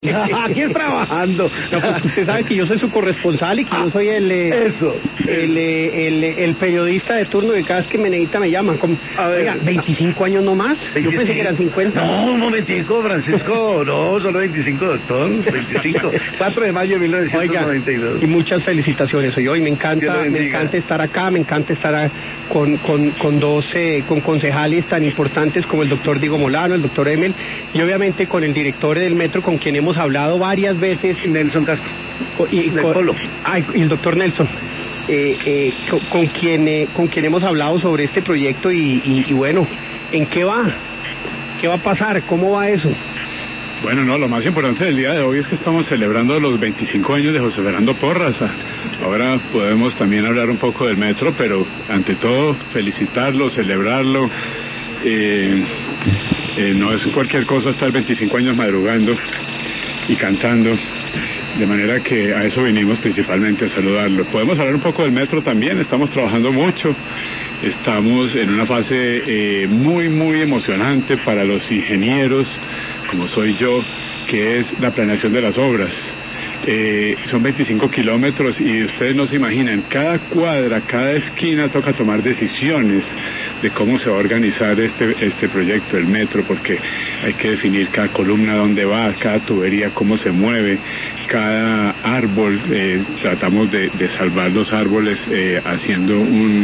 Aquí es trabajando. No, pues usted sabe que yo soy su corresponsal y que yo soy el periodista de turno, que cada vez que me necesita me llaman. Oiga, 25 años no más. 25. Yo pensé que eran 50. No, un momentico, Francisco. No, solo 25, doctor. 25. 4 de mayo de 1992. Oiga, y muchas felicitaciones. Hoy me encanta estar acá, me encanta estar con concejales tan importantes como el doctor Diego Molano, el doctor Emel, y obviamente con el director del metro, con quien hemos hablado varias veces. Nelson Castro. Y el doctor Nelson. Con quien hemos hablado sobre este proyecto y bueno, ¿en qué va? ¿Qué va a pasar? ¿Cómo va eso? Bueno, no, lo más importante del día de hoy es que estamos celebrando los 25 años de José Fernando Porras. Ahora podemos también hablar un poco del metro, pero ante todo felicitarlo, celebrarlo. No es cualquier cosa estar 25 años madrugando y cantando, de manera que a eso vinimos principalmente, a saludarlo. Podemos hablar un poco del metro también, estamos trabajando mucho, estamos en una fase muy emocionante para los ingenieros, como soy yo, que es la planeación de las obras. Son 25 kilómetros y ustedes no se imaginan, cada cuadra, cada esquina toca tomar decisiones de cómo se va a organizar este proyecto, el metro, porque hay que definir cada columna dónde va, cada tubería cómo se mueve, cada árbol, tratamos de salvar los árboles haciendo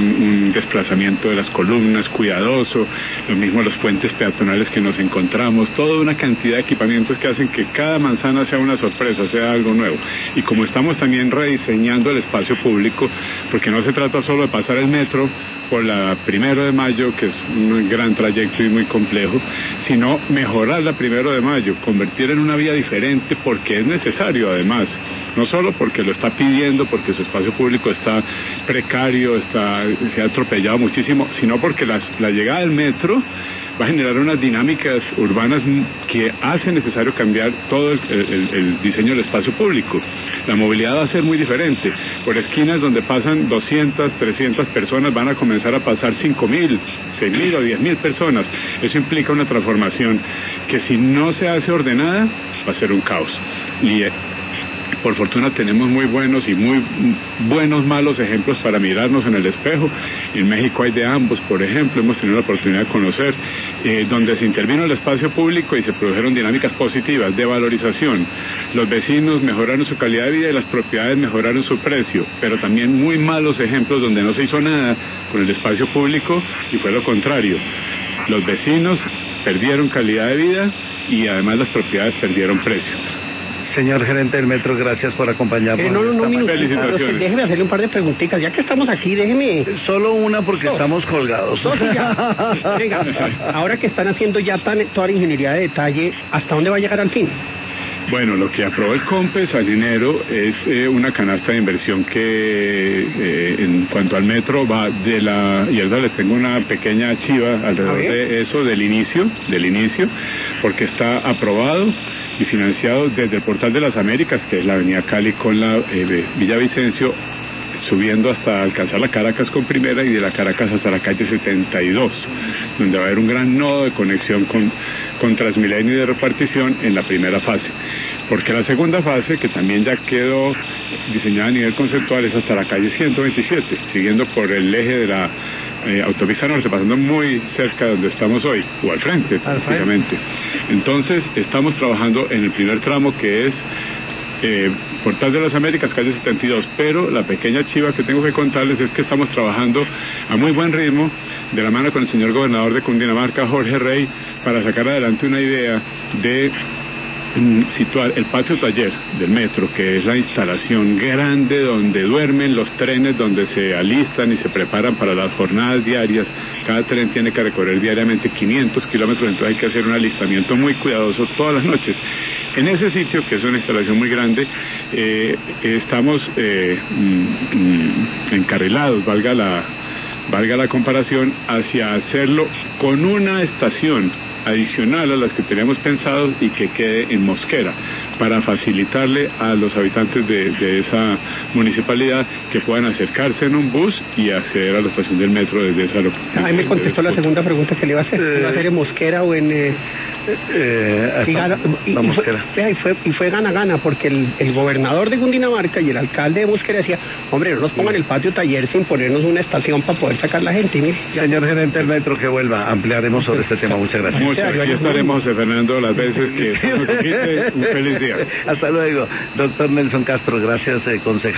un desplazamiento de las columnas cuidadoso, lo mismo los puentes peatonales que nos encontramos, toda una cantidad de equipamientos que hacen que cada manzana sea una sorpresa, sea algo nuevo. Y como estamos también rediseñando el espacio público, porque no se trata solo de pasar el metro por la 1 de Mayo, que es un gran trayecto y muy complejo, sino mejorar la 1 de Mayo, convertirla en una vía diferente, porque es necesario además, no solo porque lo está pidiendo, porque su espacio público está precario, se ha atropellado muchísimo, sino porque la llegada del metro va a generar unas dinámicas urbanas que hacen necesario cambiar todo el diseño del espacio público. La movilidad va a ser muy diferente. Por esquinas donde pasan 200, 300 personas van a comenzar a pasar 5.000, 6.000 o 10.000 personas. Eso implica una transformación que si no se hace ordenada va a ser un caos. Y por fortuna tenemos muy buenos y muy malos ejemplos para mirarnos en el espejo. En México hay de ambos, por ejemplo, hemos tenido la oportunidad de conocer, donde se intervino el espacio público y se produjeron dinámicas positivas de valorización. Los vecinos mejoraron su calidad de vida y las propiedades mejoraron su precio, pero también muy malos ejemplos donde no se hizo nada con el espacio público y fue lo contrario. Los vecinos perdieron calidad de vida y además las propiedades perdieron precio. Señor gerente del metro, gracias por acompañarnos. No, felicitaciones. Déjeme hacerle un par de preguntitas, ya que estamos aquí, déjeme. Solo una porque estamos colgados. Sí, ya. Venga, ahora que están haciendo ya toda la ingeniería de detalle, ¿hasta dónde va a llegar al fin? Bueno, lo que aprobó el COMPES al enero es una canasta de inversión que en cuanto al metro va de y ahora les tengo una pequeña chiva alrededor de eso, del inicio, porque está aprobado y financiado desde el Portal de las Américas, que es la avenida Cali con la Villavicencio, subiendo hasta alcanzar la Caracas con primera y de la Caracas hasta la calle 72, donde va a haber un gran nodo de conexión con Transmilenio y de repartición en la primera fase. Porque la segunda fase, que también ya quedó diseñada a nivel conceptual, es hasta la calle 127, siguiendo por el eje de la autopista norte, pasando muy cerca de donde estamos hoy, o al frente prácticamente. Entonces, estamos trabajando en el primer tramo, que es Portal de las Américas, calle 72, pero la pequeña chiva que tengo que contarles es que estamos trabajando a muy buen ritmo, de la mano con el señor gobernador de Cundinamarca, Jorge Rey, para sacar adelante una idea de situar el patio taller del metro, que es la instalación grande donde duermen los trenes, donde se alistan y se preparan para las jornadas diarias. Cada tren tiene que recorrer diariamente 500 kilómetros, entonces hay que hacer un alistamiento muy cuidadoso todas las noches. En ese sitio, que es una instalación muy grande, estamos encarrilados, valga la comparación, hacia hacerlo con una estación adicional a las que teníamos pensado y que quede en Mosquera, para facilitarle a los habitantes de esa municipalidad que puedan acercarse en un bus y acceder a la estación del metro desde esa localidad. Ahí me contestó la segunda pregunta que le iba a hacer. ¿Iba a ser en Mosquera o en...? Y fue gana-gana, porque el gobernador de Cundinamarca y el alcalde de Mosquera decía, hombre, no nos pongan el patio taller sin ponernos una estación para poder sacar la gente. Y mire, señor gerente del metro, que vuelva, ampliaremos sobre este tema. Muchas gracias. Muchas gracias. Aquí estaremos, Fernando, las veces que nos invite. Un feliz día. Hasta luego. Doctor Nelson Castro, gracias, concejal.